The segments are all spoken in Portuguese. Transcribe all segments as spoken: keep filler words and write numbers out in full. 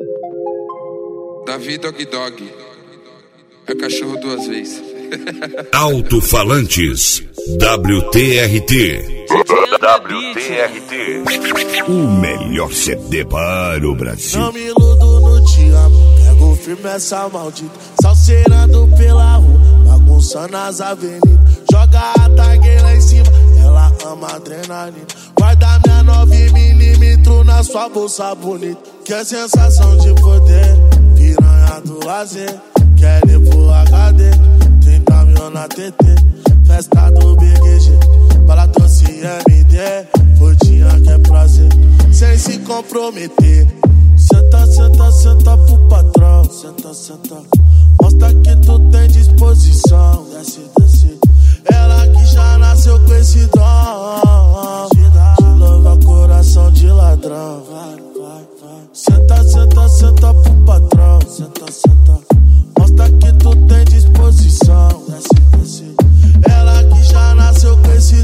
Davi Dog Dog. É cachorro duas vezes. Alto-falantes. W T R T. W T R T. O melhor C D para o Brasil. Não me iludo no te amo. Pego firme essa maldita. Salseirando pela rua, bagunçando as avenidas. Joga a tag lá em cima, ela ama adrenalina. Guarda minha nove milímetros na sua bolsa bonita. Que é sensação de poder, piranha do lazer. Quer ir pro H D, tem caminhão na T T. Festa do Big G, bala doce M D. Rodinha que é prazer, sem se comprometer. Senta, senta, senta pro patrão. Senta, senta, mostra que tu tem disposição. Desce, desce, ela que já nasceu com esse dom. De louva coração de ladrão. Vai, vai, vai. Senta, senta, senta pro patrão. Senta, senta, mostra que tu tem disposição. Desce, desce, ela que já nasceu com esse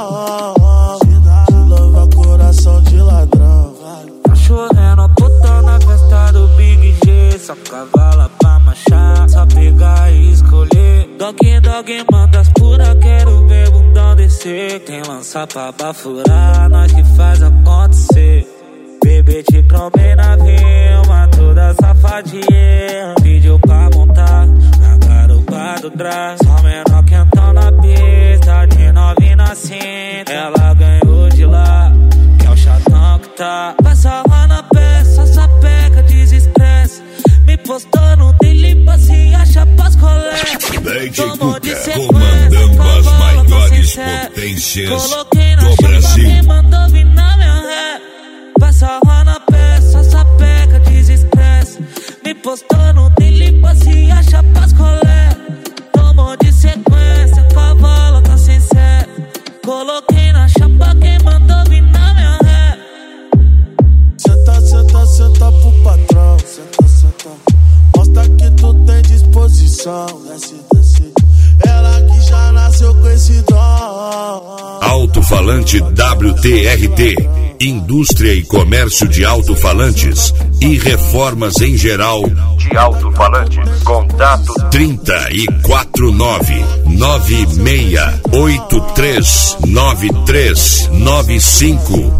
dom. De louva coração de ladrão. Tá chovendo a puta na festa do Big G. Só cavala pra marchar, só pegar e escolher. Dog, dog, manda as pura, quero ver bundão descer. Tem lança pra bafurar, nós que faz acontecer. Bebê te cromei na vilma, toda safadinha. Pediu pra montar na garupa do drag. Só menor quentão na pista, de nove na cinta. Ela ganhou de lá, que é o chatão que tá. Passa lá na peça, sapeca, desestressa. Me postando, tem limpa, se acha pras colegas. Dente Cuca, comandando as maiores potências do Brasil. Me mandou vir na minha ré. Passa lá na peça, sapeca, desestressa. Me postando, tem limpa, se acha pras colegas. Tomou de sequência, cavalo tá sem sé. Coloquei na chapa, quem mandou vir na minha ré. Senta, senta, senta pro patrão. Senta, senta, mostra que tu tem disposição. Desce, desce, ela que já nasceu com esse dom. Alto-falante W T R T. Indústria e comércio de alto-falantes e reformas em geral de alto-falantes. Contato trinta e quatro nove nove seis oito três nove três nove cinco.